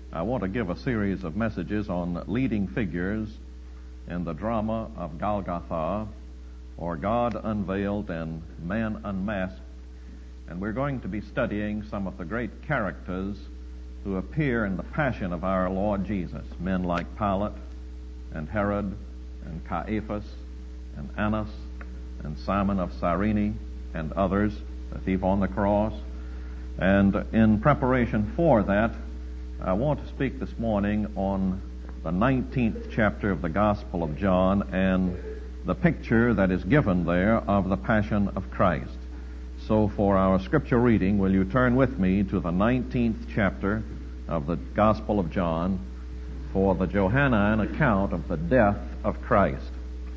I want to give a series of messages on leading figures in the drama of Golgotha, or God Unveiled and Man Unmasked. And we're going to be studying some of the great characters who appear in the passion of our Lord Jesus. Men like Pilate and Herod and Caiaphas and Annas and Simon of Cyrene and others, the thief on the cross. And in preparation for that, I want to speak this morning on the 19th chapter of the Gospel of John and the picture that is given there of the Passion of Christ. So for our scripture reading, will you turn with me to the 19th chapter of the Gospel of John for the Johannine account of the death of Christ.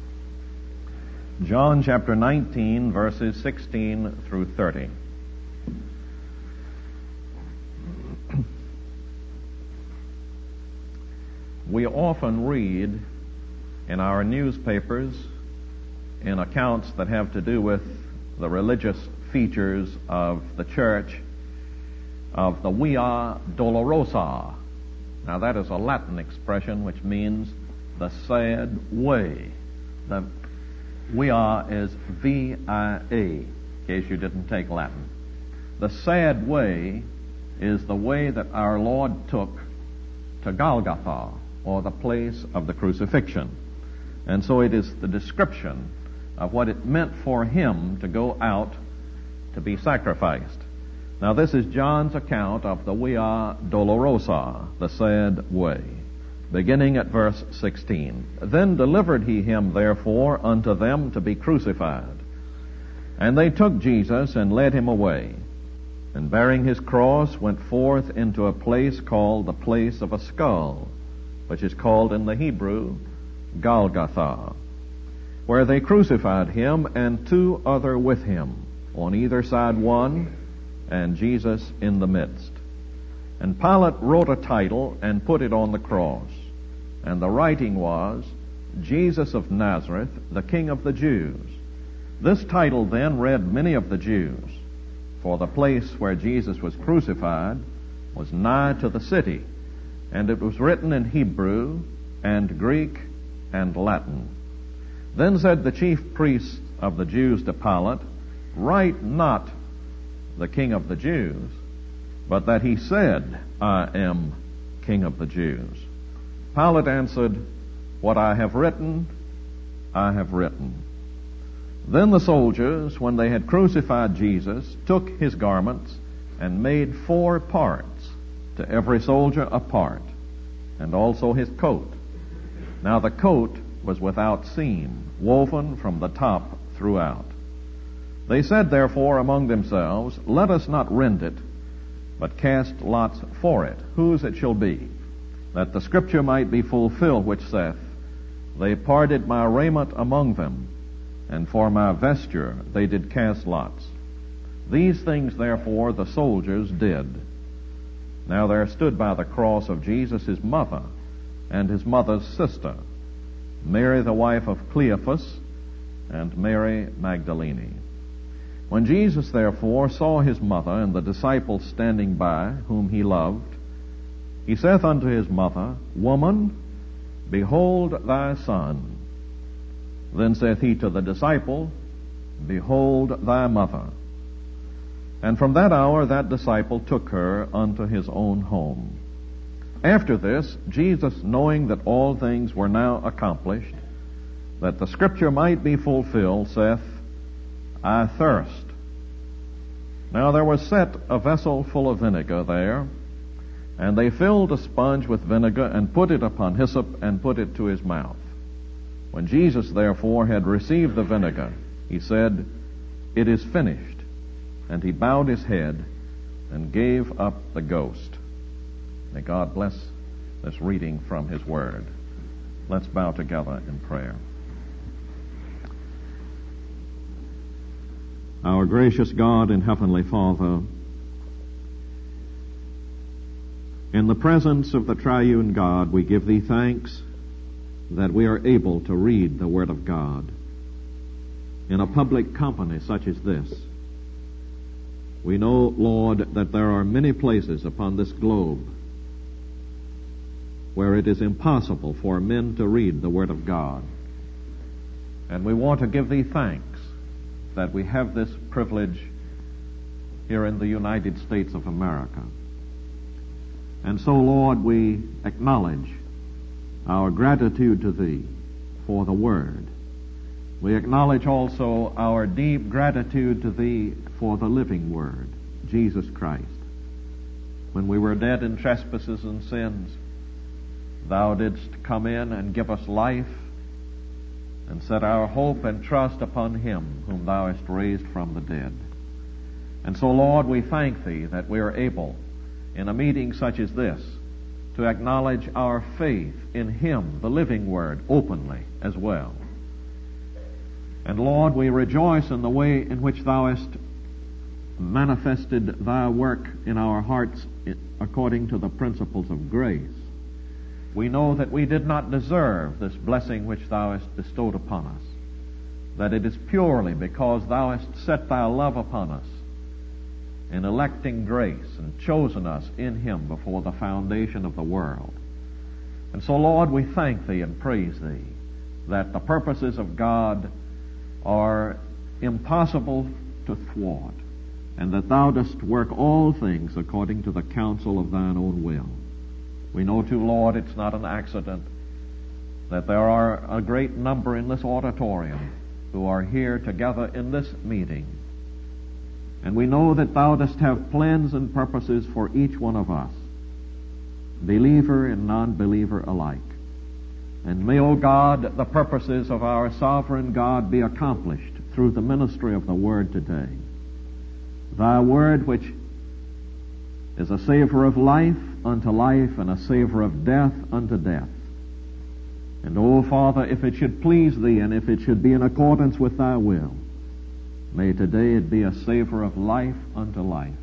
John chapter 19, verses 16 through 30. We often read in our newspapers in accounts that have to do with the religious features of the church of the Via Dolorosa. Now that is a Latin expression which means the sad way. The Via is V-I-A, in case you didn't take Latin. The sad way is the way that our Lord took to Golgotha, or the place of the crucifixion. And so it is the description of what it meant for him to go out to be sacrificed. Now this is John's account of the Via Dolorosa, the sad way, beginning at verse 16. Then delivered he him therefore unto them to be crucified. And they took Jesus and led him away, and bearing his cross went forth into a place called the place of a skull, which is called in the Hebrew Golgotha, where they crucified him and two other with him, on either side one, and Jesus in the midst. And Pilate wrote a title and put it on the cross, and the writing was, Jesus of Nazareth, the King of the Jews. This title then read many of the Jews, for the place where Jesus was crucified was nigh to the city, and it was written in Hebrew and Greek and Latin. Then said the chief priests of the Jews to Pilate, Write not the King of the Jews, but that he said, I am King of the Jews. Pilate answered, What I have written, I have written. Then the soldiers, when they had crucified Jesus, took his garments and made 4 parts, to every soldier a part, and also his coat. Now the coat was without seam, woven from the top throughout. They said therefore among themselves, Let us not rend it, but cast lots for it, whose it shall be, that the scripture might be fulfilled, which saith, They parted my raiment among them, and for my vesture they did cast lots. These things therefore the soldiers did. Now there stood by the cross of Jesus his mother, and his mother's sister, Mary the wife of Cleophas, and Mary Magdalene. When Jesus therefore saw his mother and the disciples standing by, whom he loved, he saith unto his mother, Woman, behold thy son. Then saith he to the disciple, Behold thy mother. And from that hour that disciple took her unto his own home. After this, Jesus, knowing that all things were now accomplished, that the scripture might be fulfilled, saith, I thirst. Now there was set a vessel full of vinegar there, and they filled a sponge with vinegar, and put it upon hyssop, and put it to his mouth. When Jesus therefore had received the vinegar, he said, It is finished. And he bowed his head and gave up the ghost. May God bless this reading from his word. Let's bow together in prayer. Our gracious God and Heavenly Father, in the presence of the triune God, we give thee thanks that we are able to read the Word of God in a public company such as this. We know, Lord, that there are many places upon this globe where it is impossible for men to read the Word of God. And we want to give Thee thanks that we have this privilege here in the United States of America. And so, Lord, we acknowledge our gratitude to Thee for the Word. We acknowledge also our deep gratitude to Thee for the living Word, Jesus Christ. When we were dead in trespasses and sins, Thou didst come in and give us life and set our hope and trust upon Him whom Thou hast raised from the dead. And so, Lord, we thank Thee that we are able, in a meeting such as this, to acknowledge our faith in Him, the living Word, openly as well. And Lord, we rejoice in the way in which Thou hast manifested Thy work in our hearts according to the principles of grace. We know that we did not deserve this blessing which Thou hast bestowed upon us, that it is purely because Thou hast set Thy love upon us in electing grace and chosen us in Him before the foundation of the world. And so, Lord, we thank Thee and praise Thee that the purposes of God are impossible to thwart, and that Thou dost work all things according to the counsel of Thine own will. We know, too, Lord, it's not an accident that there are a great number in this auditorium who are here together in this meeting. And we know that Thou dost have plans and purposes for each one of us, believer and non-believer alike. And may, O God, the purposes of our sovereign God be accomplished through the ministry of the Word today. Thy Word, which is a savor of life unto life and a savor of death unto death. And, O Father, if it should please Thee and if it should be in accordance with Thy will, may today it be a savor of life unto life.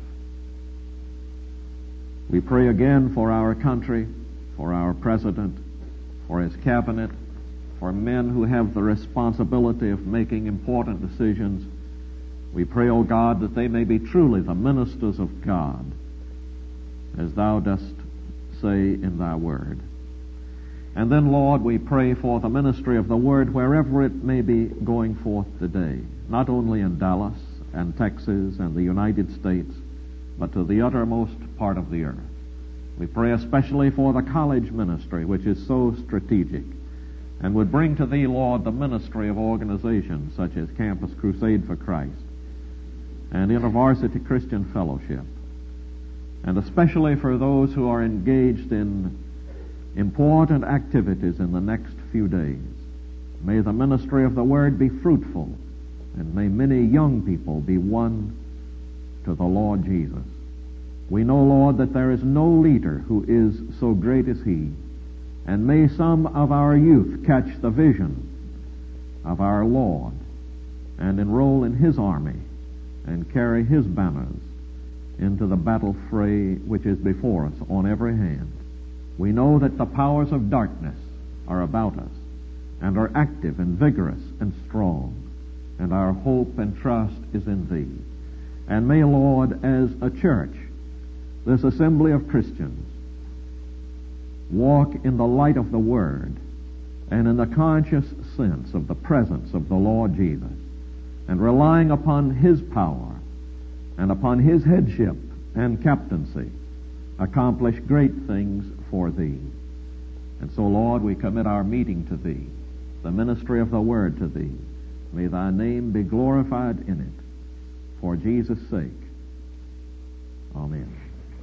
We pray again for our country, for our President, for his cabinet, for men who have the responsibility of making important decisions. We pray, O God, that they may be truly the ministers of God, as Thou dost say in Thy Word. And then, Lord, we pray for the ministry of the Word wherever it may be going forth today, not only in Dallas and Texas and the United States, but to the uttermost part of the earth. We pray especially for the college ministry, which is so strategic, and would bring to Thee, Lord, the ministry of organizations such as Campus Crusade for Christ and InterVarsity Christian Fellowship, and especially for those who are engaged in important activities in the next few days. May the ministry of the Word be fruitful, and may many young people be won to the Lord Jesus. We know, Lord, that there is no leader who is so great as He, and may some of our youth catch the vision of our Lord and enroll in His army and carry His banners into the battle fray which is before us on every hand. We know that the powers of darkness are about us and are active and vigorous and strong, and our hope and trust is in Thee. And may, Lord, as a church, this assembly of Christians, walk in the light of the Word and in the conscious sense of the presence of the Lord Jesus, and relying upon His power and upon His headship and captaincy, accomplish great things for Thee. And so, Lord, we commit our meeting to Thee, the ministry of the Word to Thee. May Thy name be glorified in it, for Jesus' sake. Amen.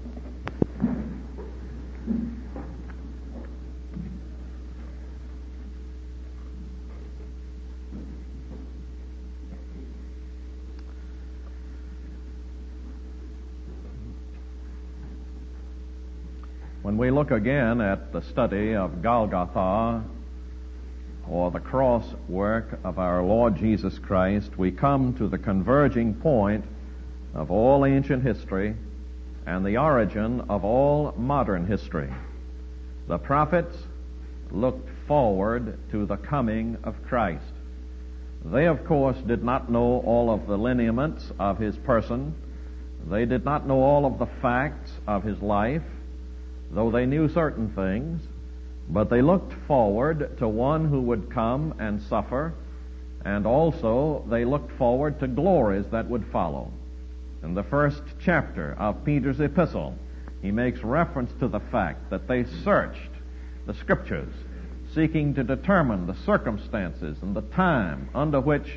When we look again at the study of Golgotha, or the cross work of our Lord Jesus Christ, we come to the converging point of all ancient history and the origin of all modern history. The prophets looked forward to the coming of Christ. They, of course, did not know all of the lineaments of His person. They did not know all of the facts of His life, though they knew certain things. but they looked forward to one who would come and suffer, and also they looked forward to glories that would follow. In the first chapter of Peter's epistle, he makes reference to the fact that they searched the Scriptures, seeking to determine the circumstances and the time under which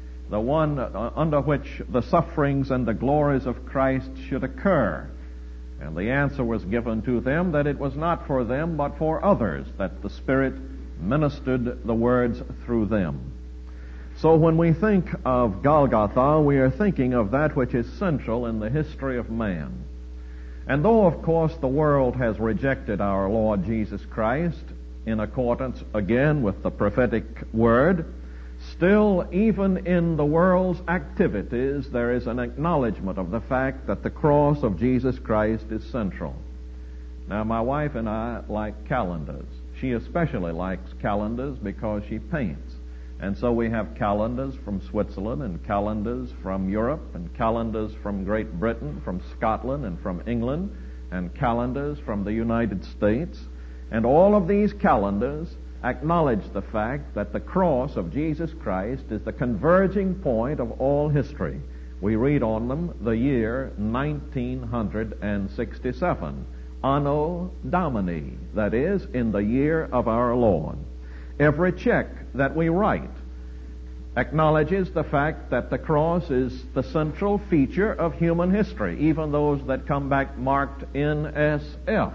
the sufferings and the glories of Christ should occur. And the answer was given to them that it was not for them but for others that the Spirit ministered the words through them. So when we think of Golgotha, we are thinking of that which is central in the history of man. And though, of course, the world has rejected our Lord Jesus Christ in accordance again with the prophetic word, still, even in the world's activities, there is an acknowledgement of the fact that the cross of Jesus Christ is central. Now, my wife and I like calendars. She especially likes calendars because she paints. And so we have calendars from Switzerland and calendars from Europe and calendars from Great Britain, from Scotland and from England, and calendars from the United States. And all of these calendars acknowledge the fact that the cross of Jesus Christ is the converging point of all history. We read on them the year 1967, Anno Domini, that is, in the year of our Lord. Every check that we write acknowledges the fact that the cross is the central feature of human history, even those that come back marked NSF.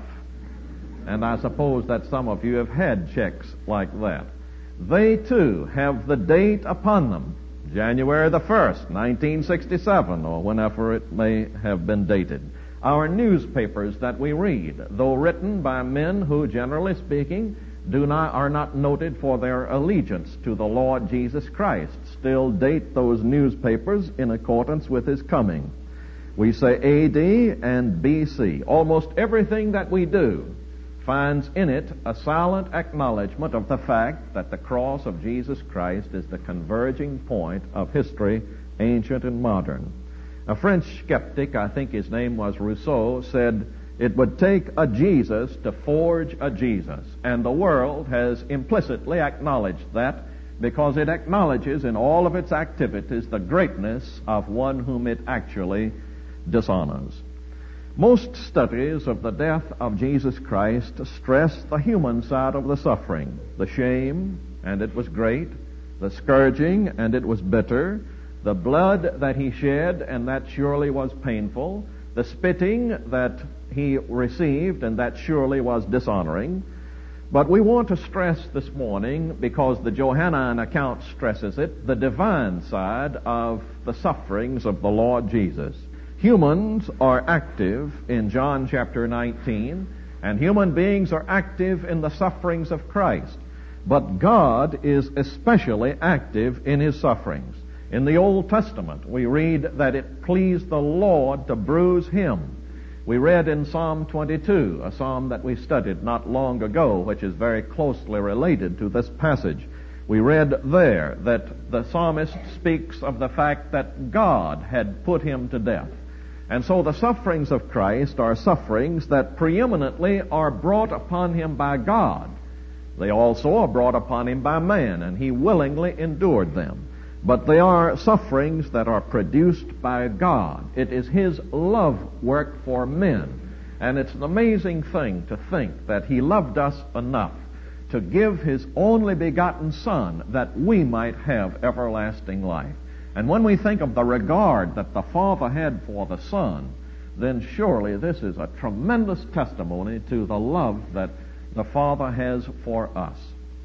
And I suppose that some of you have had checks like that. They too have the date upon them, January the 1st, 1967, or whenever it may have been dated. Our newspapers that we read, though written by men who, generally speaking, are not noted for their allegiance to the Lord Jesus Christ, still date those newspapers in accordance with His coming. We say AD and BC. Almost everything that we do finds in it a silent acknowledgement of the fact that the cross of Jesus Christ is the converging point of history, ancient and modern. A French skeptic, I think his name was Rousseau, said, "It would take a Jesus to forge a Jesus." And the world has implicitly acknowledged that because it acknowledges in all of its activities the greatness of one whom it actually dishonors. Most studies of the death of Jesus Christ stress the human side of the suffering, the shame, and it was great, the scourging, and it was bitter, the blood that He shed, and that surely was painful, the spitting that He received, and that surely was dishonoring. But we want to stress this morning, because the Johannine account stresses it, the divine side of the sufferings of the Lord Jesus. Humans are active in John chapter 19, and human beings are active in the sufferings of Christ. But God is especially active in His sufferings. In the Old Testament, we read that it pleased the Lord to bruise Him. We read in Psalm 22, a psalm that we studied not long ago, which is very closely related to this passage. We read there that the psalmist speaks of the fact that God had put Him to death. And so the sufferings of Christ are sufferings that preeminently are brought upon Him by God. They also are brought upon Him by man, and He willingly endured them. But they are sufferings that are produced by God. It is His love work for men. And it's an amazing thing to think that He loved us enough to give His only begotten Son that we might have everlasting life. And when we think of the regard that the Father had for the Son, then surely this is a tremendous testimony to the love that the Father has for us.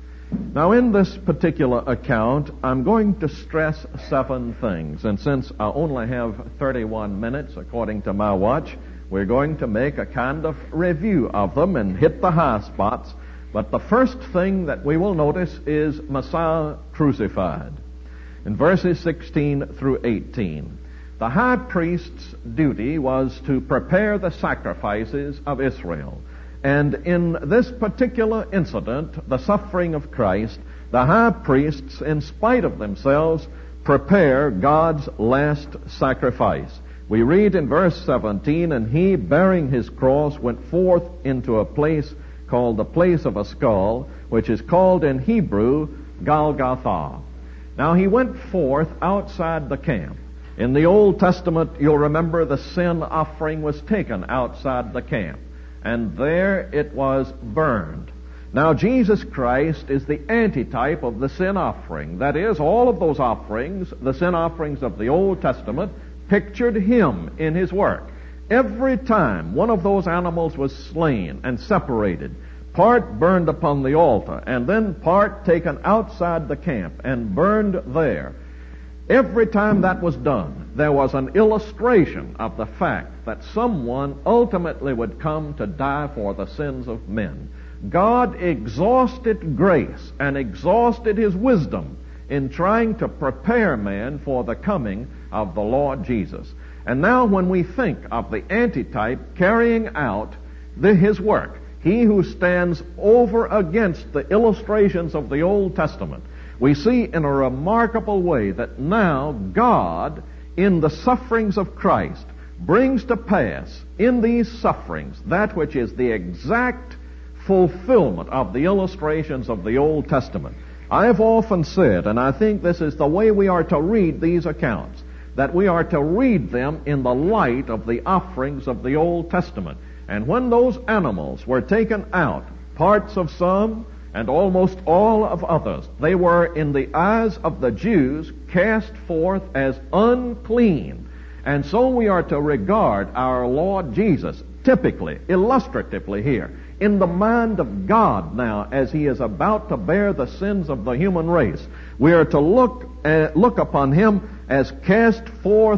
Now, in this particular account, I'm going to stress 7 things. And since I only have 31 minutes, according to my watch, we're going to make a kind of review of them and hit the high spots. But the first thing that we will notice is Messiah crucified. In verses 16 through 18, the high priest's duty was to prepare the sacrifices of Israel. And in this particular incident, the suffering of Christ, the high priests, in spite of themselves, prepare God's last sacrifice. We read in verse 17, "And He, bearing His cross, went forth into a place called the place of a skull, which is called in Hebrew Golgotha. Now he went forth outside the camp. In the Old Testament, you'll remember the sin offering was taken outside the camp, and there it was burned. Now Jesus Christ is the antitype of the sin offering. That is, all of those offerings, the sin offerings of the Old Testament, pictured him in his work. Every time one of those animals was slain and separated, part burned upon the altar, and then part taken outside the camp and burned there. Every time that was done, there was an illustration of the fact that someone ultimately would come to die for the sins of men. God exhausted grace and exhausted his wisdom in trying to prepare man for the coming of the Lord Jesus. And now when we think of the antitype carrying out his work, he who stands over against the illustrations of the Old Testament, we see in a remarkable way that now God, in the sufferings of Christ, brings to pass in these sufferings that which is the exact fulfillment of the illustrations of the Old Testament. I have often said, and I think this is the way we are to read these accounts, that we are to read them in the light of the offerings of the Old Testament. And when those animals were taken out, parts of some and almost all of others, they were in the eyes of the Jews cast forth as unclean. And so we are to regard our Lord Jesus typically, illustratively here, in the mind of God now as he is about to bear the sins of the human race. We are to look upon him as cast forth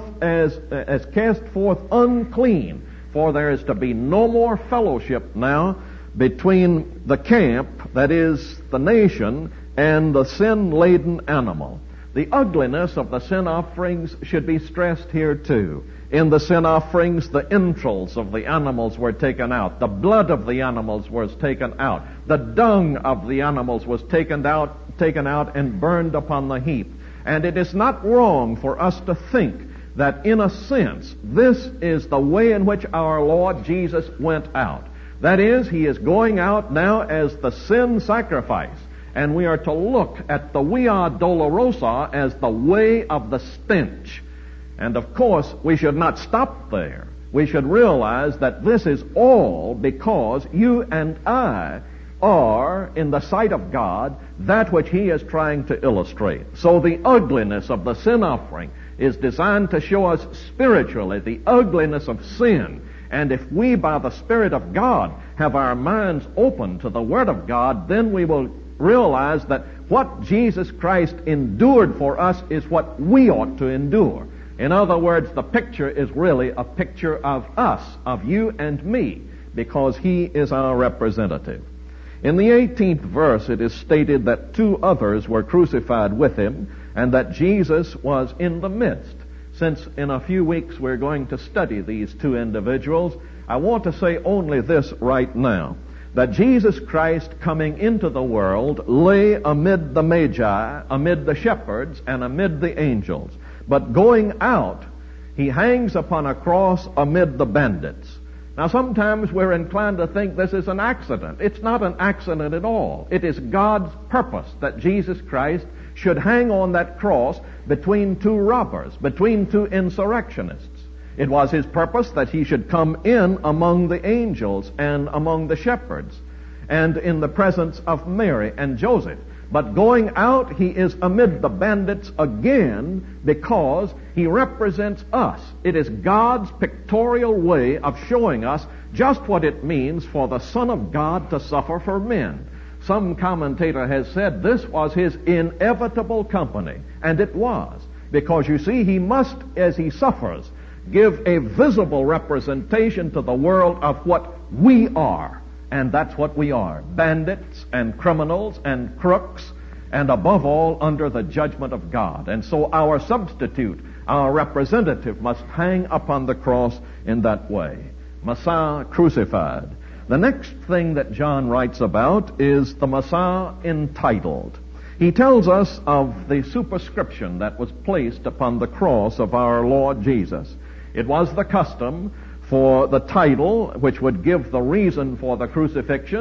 unclean, for there is to be no more fellowship now between the camp, that is the nation, and the sin-laden animal. The ugliness of the sin offerings should be stressed here too. In the sin offerings, the entrails of the animals were taken out. The blood of the animals was taken out. The dung of the animals was taken out and burned upon the heap. And it is not wrong for us to think that in a sense, this is the way in which our Lord Jesus went out. That is, he is going out now as the sin sacrifice. And we are to look at the Via Dolorosa as the way of the stench. And of course, we should not stop there. We should realize that this is all because you and I are, in the sight of God, that which he is trying to illustrate. So the ugliness of the sin offering is designed to show us spiritually the ugliness of sin. And if we, by the Spirit of God, have our minds open to the Word of God, then we will realize that what Jesus Christ endured for us is what we ought to endure. In other words, the picture is really a picture of us, of you and me, because he is our representative. In the 18th verse, it is stated that two others were crucified with him, and that Jesus was in the midst. Since in a few weeks we're going to study these two individuals, I want to say only this right now, that Jesus Christ coming into the world lay amid the Magi, amid the shepherds, and amid the angels. But going out, he hangs upon a cross amid the bandits. Now sometimes we're inclined to think this is an accident. It's not an accident at all. It is God's purpose that Jesus Christ should hang on that cross between two robbers, between two insurrectionists. It was his purpose that he should come in among the angels and among the shepherds and in the presence of Mary and Joseph. But going out, he is amid the bandits again because he represents us. It is God's pictorial way of showing us just what it means for the Son of God to suffer for men. Some commentator has said this was his inevitable company, and it was, because you see, he must, as he suffers, give a visible representation to the world of what we are. And that's what we are, bandits and criminals and crooks, and above all, under the judgment of God. And so our substitute, our representative, must hang upon the cross in that way. Messiah crucified. The next thing that John writes about is the Messiah entitled. He tells us of the superscription that was placed upon the cross of our Lord Jesus. It was the custom for the title, which would give the reason for the crucifixion,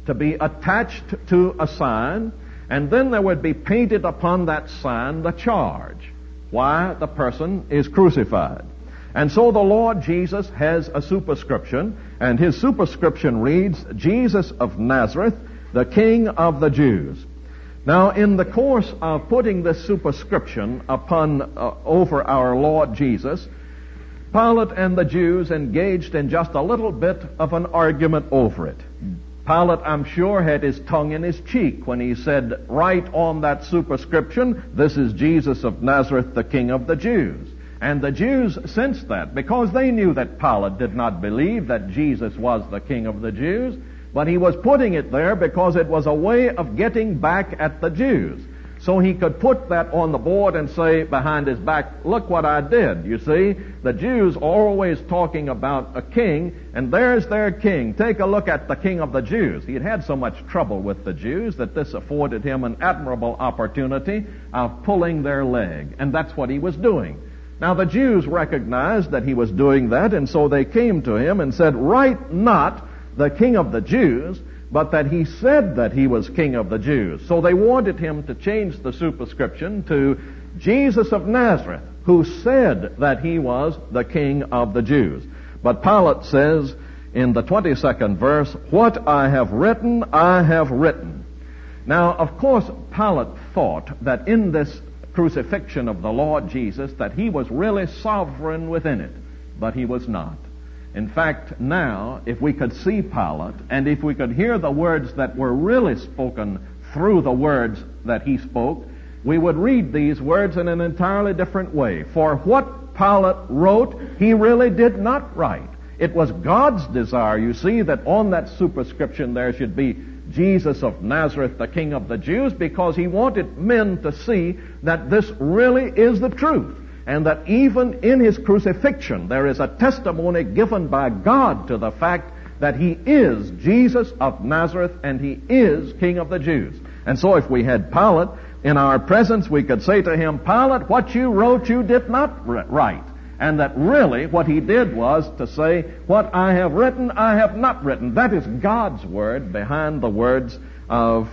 to be attached to a sign, and then there would be painted upon that sign the charge why the person is crucified. And so the Lord Jesus has a superscription, and his superscription reads, Jesus of Nazareth, the King of the Jews. Now, in the course of putting this superscription upon over our Lord Jesus, Pilate and the Jews engaged in just a little bit of an argument over it. Pilate, I'm sure, had his tongue in his cheek when he said, write on that superscription, this is Jesus of Nazareth, the King of the Jews. And the Jews sensed that because they knew that Pilate did not believe that Jesus was the King of the Jews, but he was putting it there because it was a way of getting back at the Jews. So he could put that on the board and say behind his back, look what I did. You see, the Jews are always talking about a king, and there's their king. Take a look at the King of the Jews. He had had so much trouble with the Jews that this afforded him an admirable opportunity of pulling their leg, and that's what he was doing. Now the Jews recognized that he was doing that, and so they came to him and said, write not the King of the Jews, but that he said that he was King of the Jews. So they wanted him to change the superscription to Jesus of Nazareth, who said that he was the King of the Jews. But Pilate says in the 22nd verse, what I have written, I have written. Now, of course, Pilate thought that in this crucifixion of the Lord Jesus that he was really sovereign within it, but he was not. In fact, now, if we could see Pilate, and if we could hear the words that were really spoken through the words that he spoke, we would read these words in an entirely different way. For what Pilate wrote, he really did not write. It was God's desire, you see, that on that superscription there should be Jesus of Nazareth, the King of the Jews, because he wanted men to see that this really is the truth. And that even in his crucifixion, there is a testimony given by God to the fact that he is Jesus of Nazareth and he is King of the Jews. And so if we had Pilate in our presence, we could say to him, Pilate, what you wrote you did not write. And that really what he did was to say, what I have written, I have not written. That is God's word behind the words of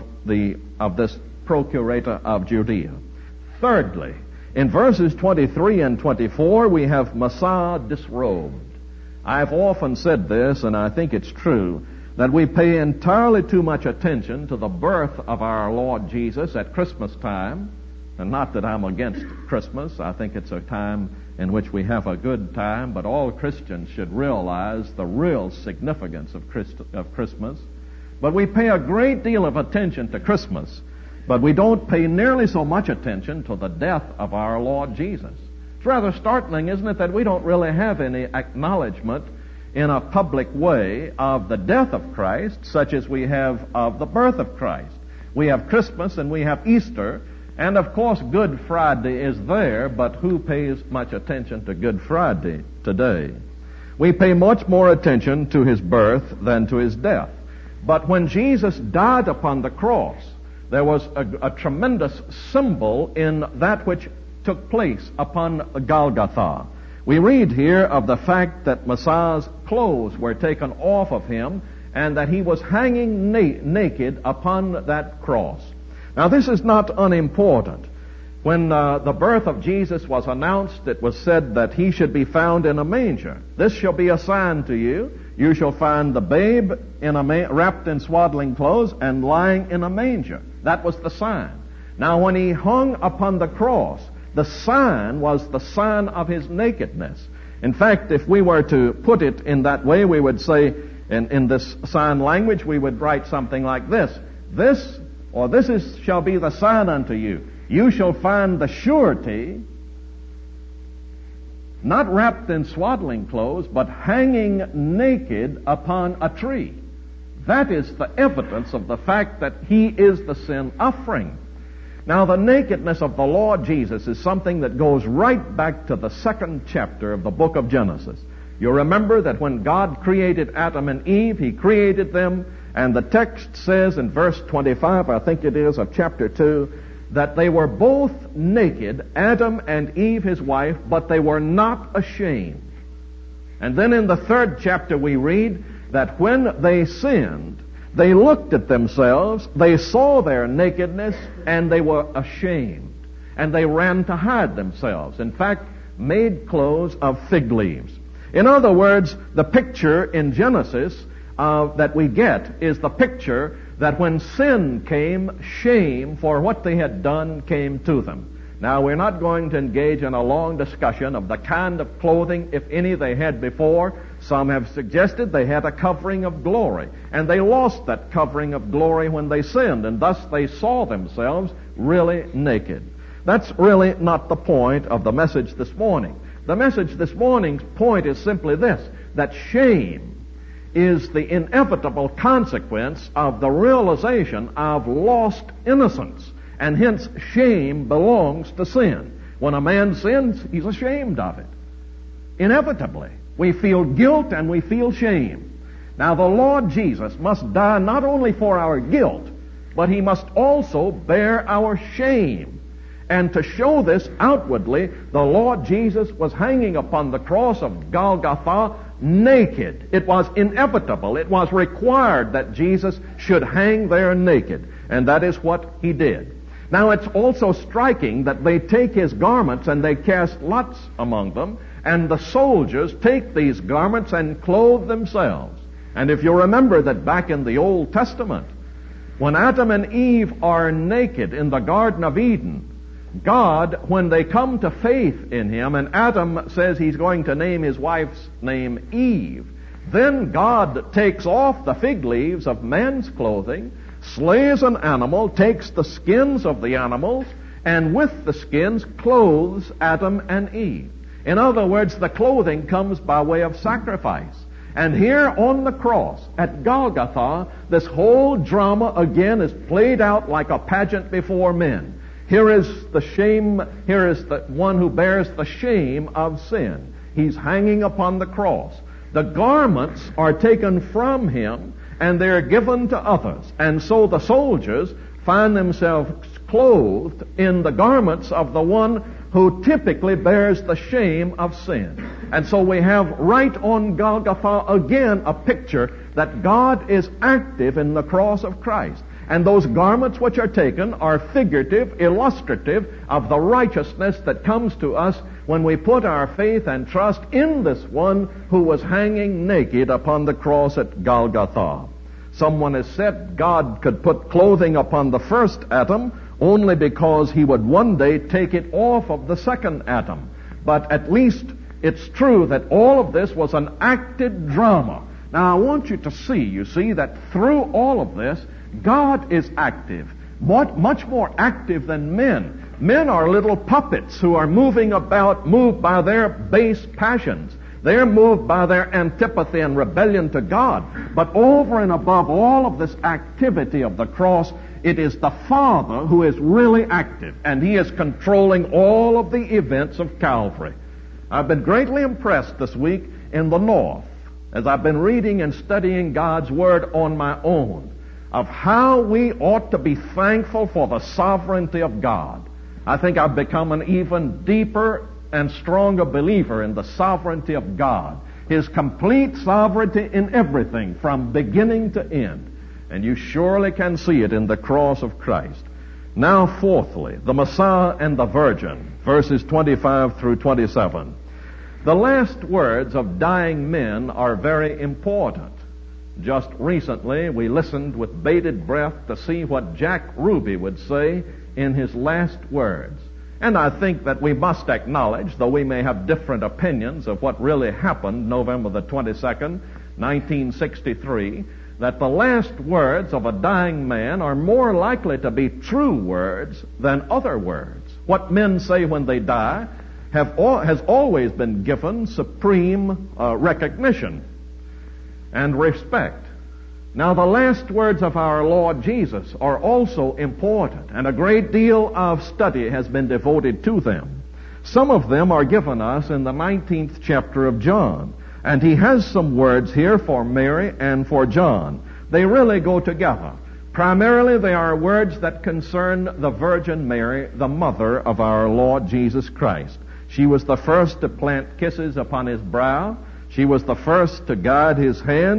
this procurator of Judea. Thirdly, in verses 23 and 24, we have Messiah disrobed. I've often said this, and I think it's true, that we pay entirely too much attention to the birth of our Lord Jesus at Christmas time. And not that I'm against Christmas. I think it's a time in which we have a good time, but all Christians should realize the real significance of Christmas. But we pay a great deal of attention to Christmas, but we don't pay nearly so much attention to the death of our Lord Jesus. It's rather startling, isn't it, that we don't really have any acknowledgement in a public way of the death of Christ, such as we have of the birth of Christ. We have Christmas and we have Easter, and of course Good Friday is there, but who pays much attention to Good Friday today? We pay much more attention to his birth than to his death. But when Jesus died upon the cross, there was a tremendous symbol in that which took place upon Golgotha. We read here of the fact that Messiah's clothes were taken off of him and that he was hanging naked upon that cross. Now this is not unimportant. When the birth of Jesus was announced, it was said that he should be found in a manger. This shall be a sign to you. You shall find the babe wrapped in swaddling clothes and lying in a manger. That was the sign. Now when he hung upon the cross, the sign was the sign of his nakedness. In fact, if we were to put it in that way, we would say, in this sign language, we would write something like this. This shall be the sign unto you. You shall find the surety, not wrapped in swaddling clothes, but hanging naked upon a tree. That is the evidence of the fact that he is the sin offering. Now, the nakedness of the Lord Jesus is something that goes right back to the 2nd chapter of the book of Genesis. You remember that when God created Adam and Eve, he created them, and the text says in verse 25, I think it is, of chapter 2, that they were both naked, Adam and Eve his wife, but they were not ashamed. And then in the 3rd chapter we read that when they sinned, They looked at themselves, they saw their nakedness, and they were ashamed. And they ran to hide themselves. In fact, made clothes of fig leaves. In other words, the picture in Genesis that we get is the picture that when sin came, shame for what they had done came to them. Now, we're not going to engage in a long discussion of the kind of clothing, if any, they had before. Some have suggested they had a covering of glory, and they lost that covering of glory when they sinned, and thus they saw themselves really naked. That's really not the point of the message this morning. The message this morning's point is simply this, that shame is the inevitable consequence of the realization of lost innocence. And hence, shame belongs to sin. When a man sins, he's ashamed of it. Inevitably. We feel guilt and we feel shame. Now, the Lord Jesus must die not only for our guilt, but he must also bear our shame. And to show this outwardly, the Lord Jesus was hanging upon the cross of Golgotha naked. It was inevitable. It was required that Jesus should hang there naked. And that is what he did. Now, it's also striking that they take his garments and they cast lots among them, and the soldiers take these garments and clothe themselves. And if you remember that back in the Old Testament, when Adam and Eve are naked in the Garden of Eden, God, when they come to faith in him, and Adam says he's going to name his wife's name Eve, then God takes off the fig leaves of man's clothing, slays an animal, takes the skins of the animals, and with the skins clothes Adam and Eve. In other words, the clothing comes by way of sacrifice. And here on the cross at Golgotha, this whole drama again is played out like a pageant before men. Here is the shame, here is the one who bears the shame of sin. He's hanging upon the cross. The garments are taken from him and they're given to others. And so the soldiers find themselves clothed in the garments of the one who typically bears the shame of sin. And so we have right on Golgotha again a picture that God is active in the cross of Christ. And those garments which are taken are figurative, illustrative of the righteousness that comes to us when we put our faith and trust in this one who was hanging naked upon the cross at Golgotha. Someone has said God could put clothing upon the first Adam only because he would one day take it off of the second Adam. But at least it's true that all of this was an acted drama. Now I want you to see, you see, that through all of this, God is active, much more active than men. Men are little puppets who are moving about, moved by their base passions. They're moved by their antipathy and rebellion to God. But over and above all of this activity of the cross, it is the Father who is really active, and he is controlling all of the events of Calvary. I've been greatly impressed this week in the North, as I've been reading and studying God's Word on my own, of how we ought to be thankful for the sovereignty of God. I think I've become an even deeper and stronger believer in the sovereignty of God, his complete sovereignty in everything from beginning to end. And you surely can see it in the cross of Christ. Now, fourthly, the Messiah and the Virgin, verses 25 through 27. The last words of dying men are very important. Just recently, we listened with bated breath to see what Jack Ruby would say in his last words. And I think that we must acknowledge, though we may have different opinions of what really happened November the 22nd, 1963, that the last words of a dying man are more likely to be true words than other words. What men say when they die has always been given supreme recognition and respect. Now, the last words of our Lord Jesus are also important, and a great deal of study has been devoted to them. Some of them are given us in the 19th chapter of John, and he has some words here for Mary and for John. They really go together. Primarily, they are words that concern the Virgin Mary, the mother of our Lord Jesus Christ. She was the first to plant kisses upon his brow. She was the first to guide his hands,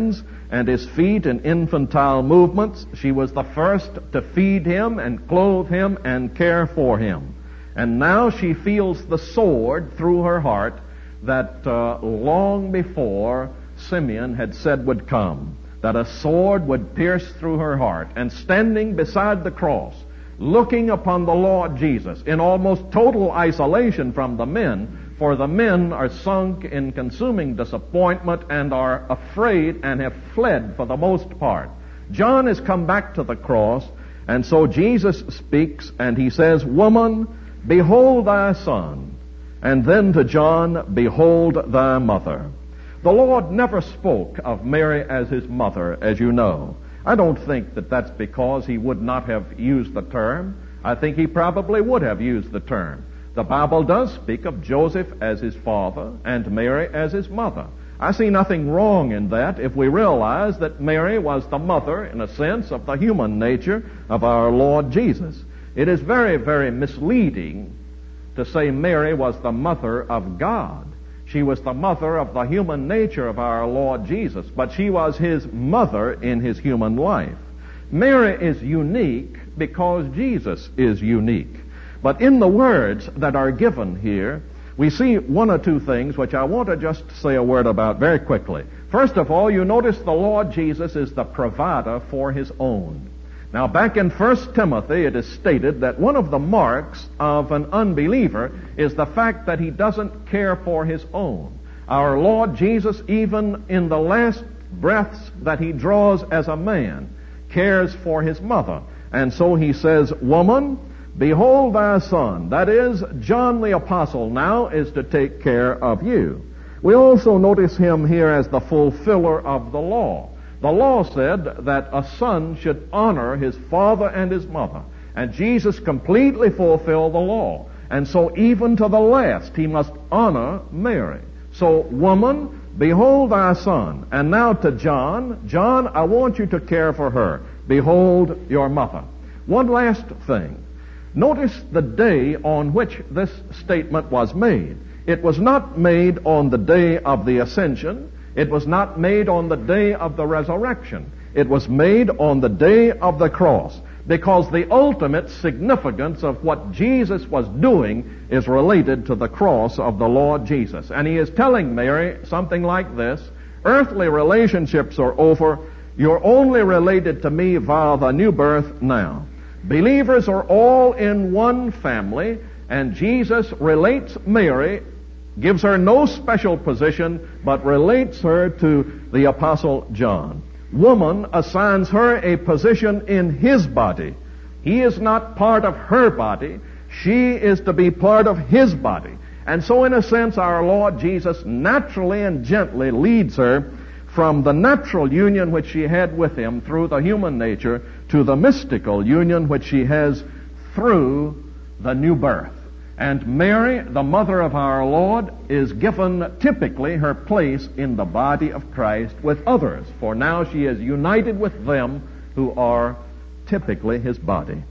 and his feet in infantile movements. She was the first to feed him and clothe him and care for him. And now she feels the sword through her heart that long before Simeon had said would come, that a sword would pierce through her heart. And standing beside the cross, looking upon the Lord Jesus in almost total isolation from the men, for the men are sunk in consuming disappointment and are afraid and have fled for the most part. John has come back to the cross, and so Jesus speaks and he says, "Woman, behold thy son." And then to John, "Behold thy mother." The Lord never spoke of Mary as his mother, as you know. I don't think that that's because he would not have used the term. I think he probably would have used the term. The Bible does speak of Joseph as his father and Mary as his mother. I see nothing wrong in that if we realize that Mary was the mother, in a sense, of the human nature of our Lord Jesus. It is very, very misleading to say Mary was the mother of God. She was the mother of the human nature of our Lord Jesus, but she was his mother in his human life. Mary is unique because Jesus is unique. But in the words that are given here, we see one or two things which I want to just say a word about very quickly. First of all, you notice the Lord Jesus is the provider for his own. Now, back in 1 Timothy, it is stated that one of the marks of an unbeliever is the fact that he doesn't care for his own. Our Lord Jesus, even in the last breaths that he draws as a man, cares for his mother. And so he says, "Woman, behold thy son." That is, John the Apostle now is to take care of you. We also notice him here as the fulfiller of the law. The law said that a son should honor his father and his mother. And Jesus completely fulfilled the law. And so even to the last, he must honor Mary. So, "Woman, behold thy son." And now to John, "John, I want you to care for her. Behold your mother." One last thing. Notice the day on which this statement was made. It was not made on the day of the ascension. It was not made on the day of the resurrection. It was made on the day of the cross, because the ultimate significance of what Jesus was doing is related to the cross of the Lord Jesus. And he is telling Mary something like this: earthly relationships are over. You're only related to me via the new birth now. Believers are all in one family, and Jesus relates Mary, gives her no special position, but relates her to the Apostle John. Woman assigns her a position in his body. He is not part of her body. She is to be part of his body. And so, in a sense, our Lord Jesus naturally and gently leads her from the natural union which she had with him through the human nature to the mystical union which she has through the new birth. And Mary, the mother of our Lord, is given typically her place in the body of Christ with others, for now she is united with them who are typically his body.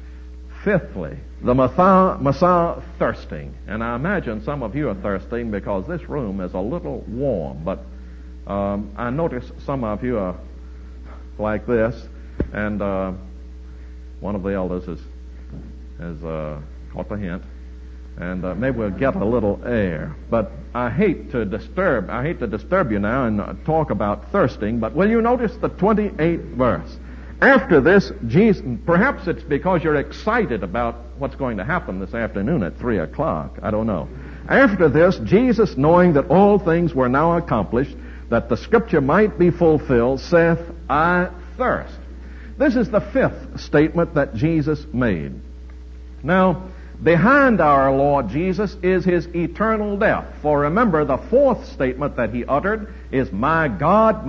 Fifthly, the Messiah thirsting. And I imagine some of you are thirsting because this room is a little warm, but I notice some of you are like this, and one of the elders has caught the hint. And maybe we'll get a little air. But I hate to disturb you now and talk about thirsting, but will you notice the 28th verse? After this, Jesus, perhaps it's because you're excited about what's going to happen this afternoon at 3 o'clock. I don't know. After this, Jesus, knowing that all things were now accomplished, that the scripture might be fulfilled, saith, I thirst. This is the fifth statement that Jesus made. Now, behind our Lord Jesus is his eternal death. For remember, the fourth statement that he uttered is, my God,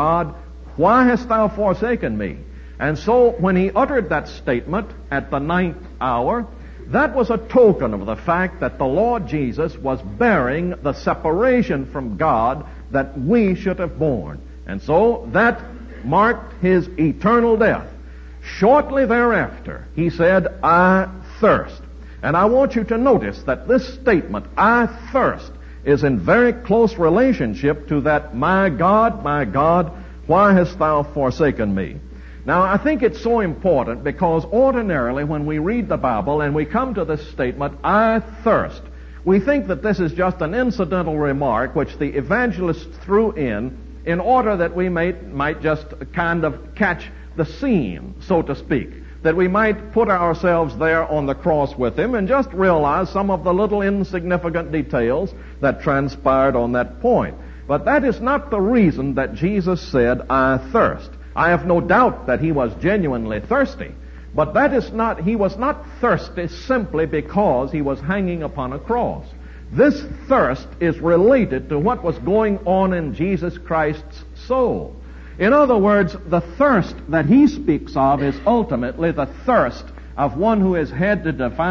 why hast thou forsaken me? And so when he uttered that statement at the 9th hour, that was a token of the fact that the Lord Jesus was bearing the separation from God that we should have borne. And so that marked his eternal death. Shortly thereafter, he said, I thirst. And I want you to notice that this statement, I thirst, is in very close relationship to that, my God, Why hast thou forsaken me? Now, I think it's so important because ordinarily when we read the Bible and we come to this statement, I thirst, we think that this is just an incidental remark which the evangelist threw in order that we might just kind of catch the scene, so to speak, that we might put ourselves there on the cross with him and just realize some of the little insignificant details that transpired on that point. But that is not the reason that Jesus said, I thirst. I have no doubt that he was genuinely thirsty, but he was not thirsty simply because he was hanging upon a cross. This thirst is related to what was going on in Jesus Christ's soul. In other words, the thirst that he speaks of is ultimately the thirst of one who has had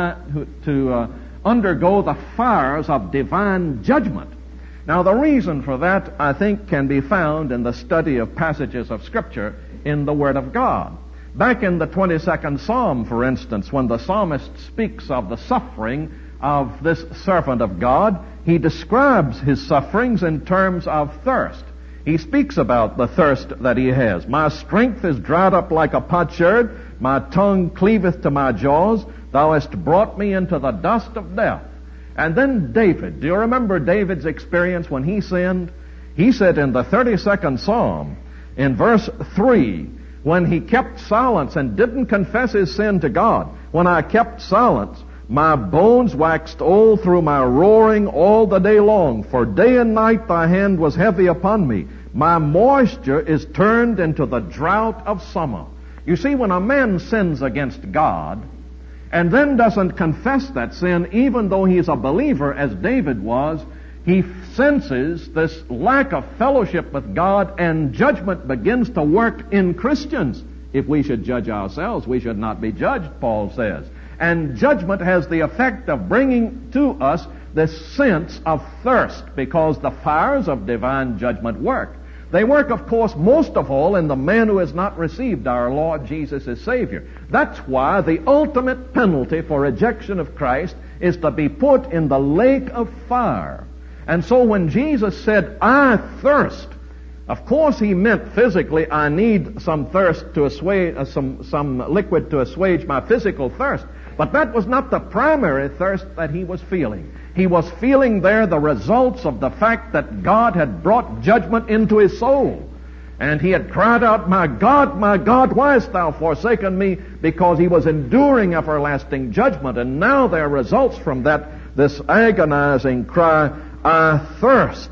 to undergo the fires of divine judgment. Now, the reason for that, I think, can be found in the study of passages of Scripture in the Word of God. Back in the 22nd Psalm, for instance, when the psalmist speaks of the suffering of this servant of God, he describes his sufferings in terms of thirst. He speaks about the thirst that he has. My strength is dried up like a potsherd, my tongue cleaveth to my jaws, thou hast brought me into the dust of death. And then David, do you remember David's experience when he sinned? He said in the 32nd Psalm, in verse 3, when he kept silence and didn't confess his sin to God, when I kept silence, my bones waxed old through my roaring all the day long, for day and night thy hand was heavy upon me. My moisture is turned into the drought of summer. You see, when a man sins against God, and then doesn't confess that sin, even though he's a believer, as David was, he senses this lack of fellowship with God, and judgment begins to work in Christians. If we should judge ourselves, we should not be judged, Paul says. And judgment has the effect of bringing to us this sense of thirst, because the fires of divine judgment work. They work, of course, most of all in the man who has not received our Lord Jesus as Savior. That's why the ultimate penalty for rejection of Christ is to be put in the lake of fire. And so when Jesus said, I thirst, of course he meant physically, I need some thirst to assuage, some liquid to assuage my physical thirst. But that was not the primary thirst that he was feeling. He was feeling there the results of the fact that God had brought judgment into his soul. And he had cried out, my God, why hast thou forsaken me? Because he was enduring everlasting judgment. And now there results from that this agonizing cry, I thirst.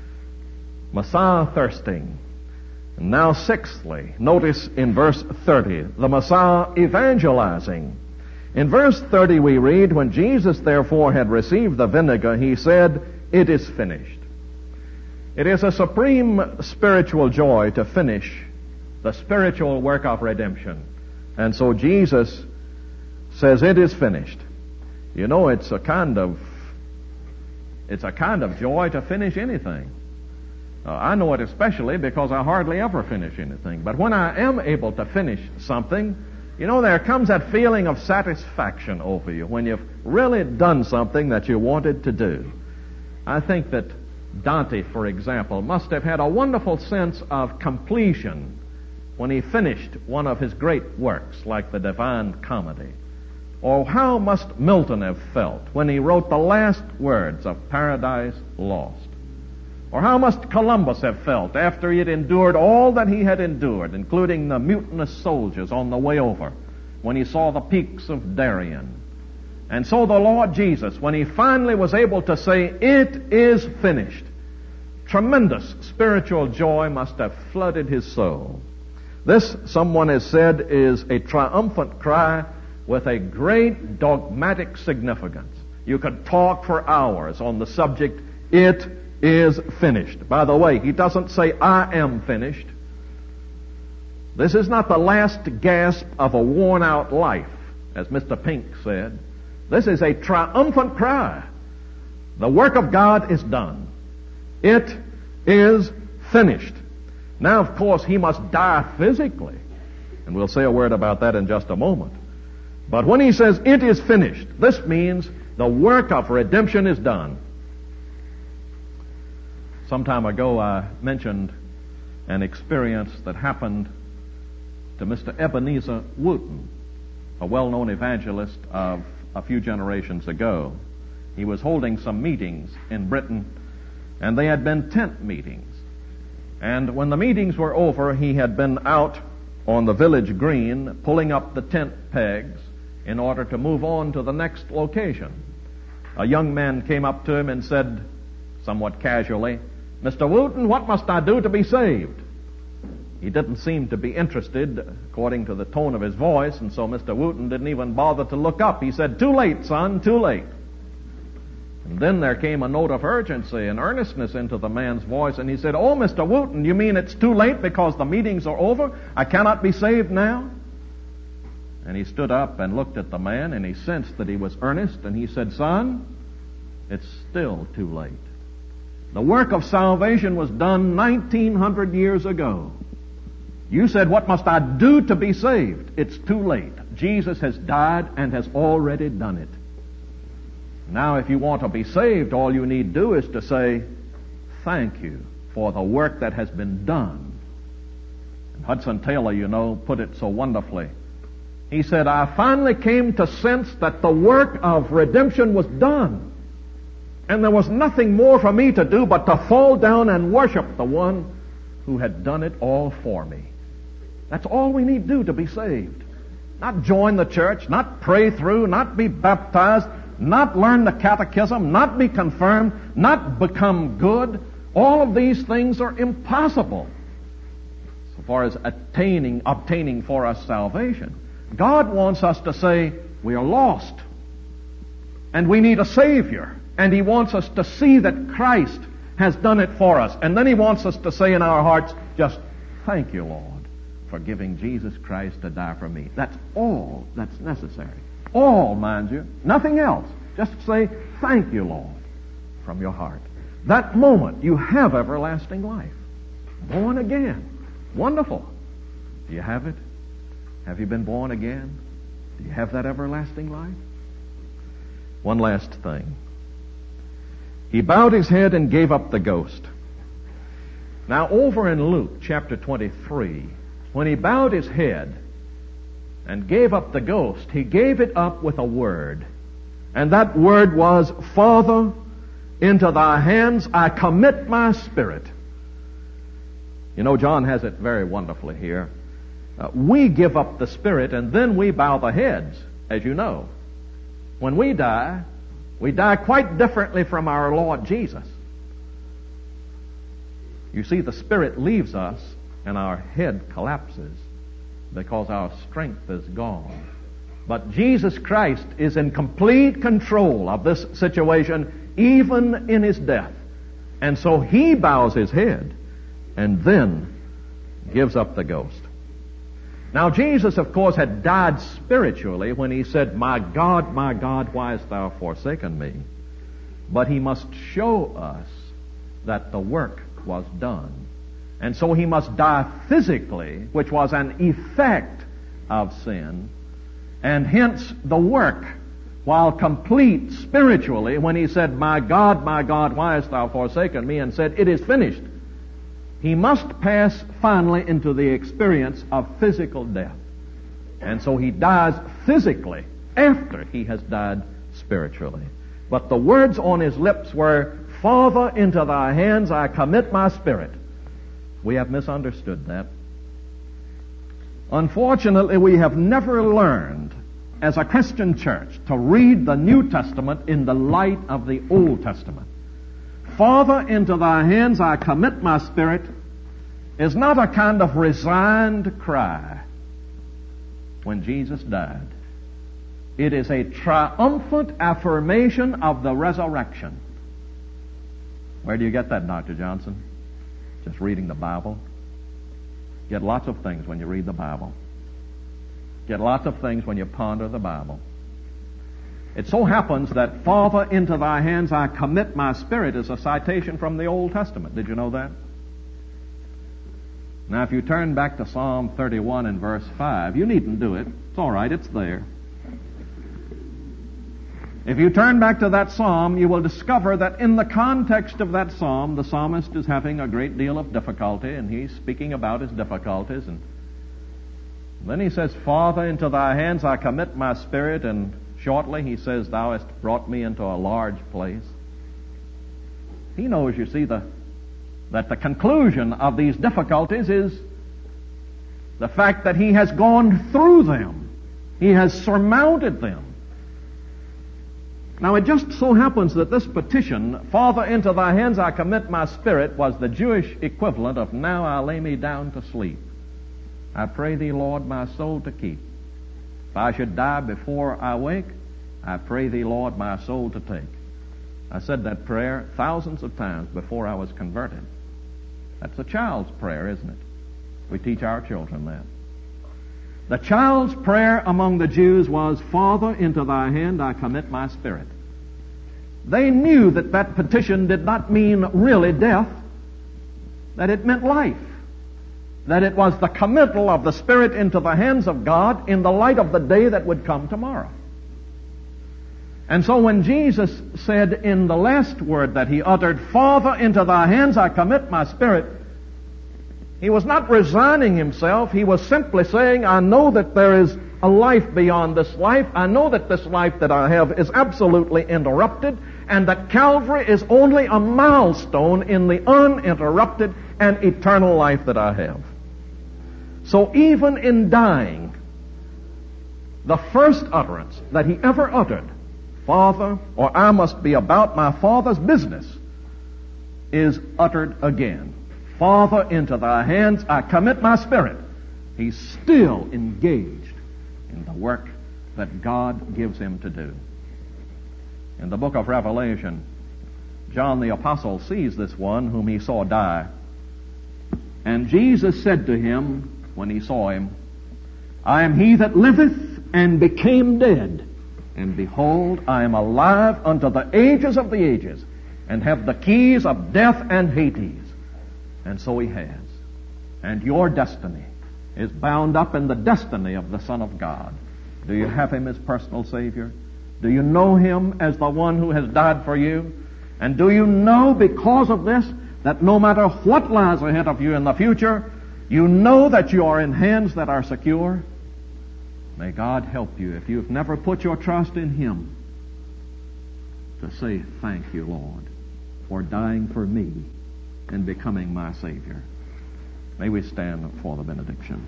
Messiah thirsting. And now sixthly, notice in verse 30, the Messiah evangelizing. In verse 30 we read, when Jesus therefore had received the vinegar, he said, it is finished. It is a supreme spiritual joy to finish the spiritual work of redemption. And so Jesus says, it is finished. You know, it's a kind of joy to finish anything. I know it especially because I hardly ever finish anything. But when I am able to finish something, you know, there comes that feeling of satisfaction over you when you've really done something that you wanted to do. I think that Dante, for example, must have had a wonderful sense of completion when he finished one of his great works, like the Divine Comedy. Or how must Milton have felt when he wrote the last words of Paradise Lost? Or how must Columbus have felt after he had endured all that he had endured, including the mutinous soldiers on the way over, when he saw the peaks of Darien? And so the Lord Jesus, when he finally was able to say, it is finished, tremendous spiritual joy must have flooded his soul. This, someone has said, is a triumphant cry with a great dogmatic significance. You could talk for hours on the subject, it is finished. By the way, he doesn't say, I am finished. This is not the last gasp of a worn-out life, as Mr. Pink said. This is a triumphant cry. The work of God is done. It is finished. Now, of course, he must die physically, and we'll say a word about that in just a moment. But when he says, it is finished, this means the work of redemption is done. Some time ago I mentioned an experience that happened to Mr. Ebenezer Wooten, a well-known evangelist of a few generations ago. He was holding some meetings in Britain, and they had been tent meetings. And when the meetings were over, he had been out on the village green pulling up the tent pegs in order to move on to the next location. A young man came up to him and said, somewhat casually, "Mr. Wooten, what must I do to be saved?" He didn't seem to be interested, according to the tone of his voice, and so Mr. Wooten didn't even bother to look up. He said, "Too late, son, too late." And then there came a note of urgency and earnestness into the man's voice, and he said, "Oh, Mr. Wooten, you mean it's too late because the meetings are over? I cannot be saved now?" And he stood up and looked at the man, and he sensed that he was earnest, and he said, "Son, it's still too late. The work of salvation was done 1900 years ago. You said, 'What must I do to be saved?' It's too late. Jesus has died and has already done it. Now, if you want to be saved, all you need do is to say, 'Thank you for the work that has been done.'" And Hudson Taylor, put it so wonderfully. He said, "I finally came to sense that the work of redemption was done. And there was nothing more for me to do but to fall down and worship the one who had done it all for me." That's all we need to do to be saved. Not join the church, not pray through, not be baptized, not learn the catechism, not be confirmed, not become good. All of these things are impossible so far as obtaining for us salvation. God wants us to say, we are lost, and we need a Savior. And He wants us to see that Christ has done it for us. And then He wants us to say in our hearts, just, "Thank you, Lord, for giving Jesus Christ to die for me." That's all that's necessary. All, mind you. Nothing else. Just say, "Thank you, Lord," from your heart. That moment, you have everlasting life. Born again. Wonderful. Do you have it? Have you been born again? Do you have that everlasting life? One last thing. He bowed his head and gave up the ghost. Now, over in Luke chapter 23, when he bowed his head and gave up the ghost, he gave it up with a word. And that word was, "Father, into thy hands I commit my spirit." John has it very wonderfully here. We give up the spirit and then we bow the heads, as you know. When we die quite differently from our Lord Jesus. You see, the spirit leaves us and our head collapses because our strength is gone. But Jesus Christ is in complete control of this situation, even in His death. And so He bows His head and then gives up the ghost. Now, Jesus, of course, had died spiritually when He said, my God, why hast thou forsaken me?" But He must show us that the work was done. And so He must die physically, which was an effect of sin. And hence the work, while complete spiritually, when He said, my God, why hast thou forsaken me?" and said, "It is finished," He must pass finally into the experience of physical death. And so He dies physically after He has died spiritually. But the words on His lips were, "Father, into thy hands I commit my spirit." We have misunderstood that. Unfortunately, we have never learned as a Christian church to read the New Testament in the light of the Old Testament. "Father, into thy hands I commit my spirit" is not a kind of resigned cry when Jesus died. It is a triumphant affirmation of the resurrection. Where do you get that, Dr. Johnson? Just reading the Bible. Get lots of things when you read the Bible. Get lots of things when you ponder the Bible. It so happens that "Father, into thy hands I commit my spirit" is a citation from the Old Testament. Did you know that? Now, if you turn back to Psalm 31 and verse 5, you needn't do it. It's all right, it's there. If you turn back to that psalm, you will discover that in the context of that psalm, the psalmist is having a great deal of difficulty, and he's speaking about his difficulties. And then he says, Father, into thy hands I commit my spirit, and shortly he says, thou hast brought me into a large place. He knows, you see, that the conclusion of these difficulties is the fact that he has gone through them. He has surmounted them. Now, it just so happens that this petition, Father, into thy hands I commit my spirit, was the Jewish equivalent of now I lay me down to sleep. I pray thee, Lord, my soul to keep. If I should die before I wake, I pray thee, Lord, my soul to take. I said that prayer thousands of times before I was converted. That's a child's prayer, isn't it? We teach our children that. The child's prayer among the Jews was, Father, into thy hand I commit my spirit. They knew that that petition did not mean really death, that it meant life, that it was the committal of the Spirit into the hands of God in the light of the day that would come tomorrow. And so when Jesus said in the last word that he uttered, Father, into thy hands I commit my spirit, he was not resigning himself. He was simply saying, I know that there is a life beyond this life. I know that this life that I have is absolutely interrupted, and that Calvary is only a milestone in the uninterrupted and eternal life that I have. So even in dying, the first utterance that he ever uttered, Father, or I must be about my Father's business, is uttered again. Father, into thy hands I commit my spirit. He's still engaged in the work that God gives him to do. In the book of Revelation, John the Apostle sees this one whom he saw die. And Jesus said to him, when he saw him, I am he that liveth and became dead. And behold, I am alive unto the ages of the ages, and have the keys of death and Hades. And so he has. And your destiny is bound up in the destiny of the Son of God. Do you have him as personal Savior? Do you know him as the one who has died for you? And do you know, because of this, that no matter what lies ahead of you in the future, you know that you are in hands that are secure? May God help you, if you've never put your trust in him, to say, thank you, Lord, for dying for me and becoming my Savior. May we stand for the benediction.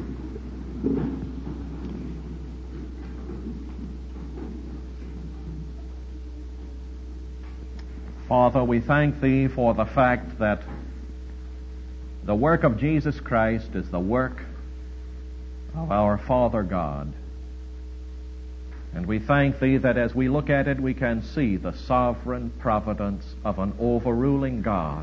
Father, we thank thee for the fact that the work of Jesus Christ is the work of our Father God. And we thank thee that as we look at it, we can see the sovereign providence of an overruling God.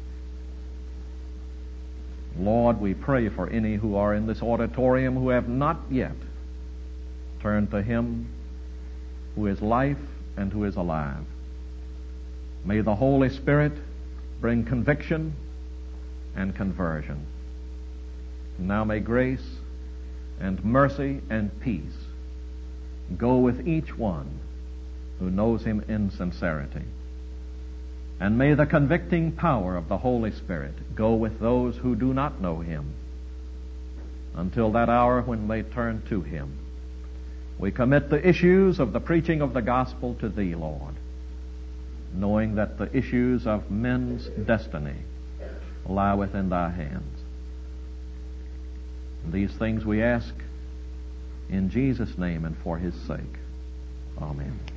Lord, we pray for any who are in this auditorium who have not yet turned to him who is life and who is alive. May the Holy Spirit bring conviction and conversion. Now may grace and mercy and peace go with each one who knows him in sincerity. And may the convicting power of the Holy Spirit go with those who do not know him until that hour when they turn to him. We commit the issues of the preaching of the gospel to thee, Lord, knowing that the issues of men's destiny lie within thy hands. And these things we ask in Jesus' name and for his sake. Amen.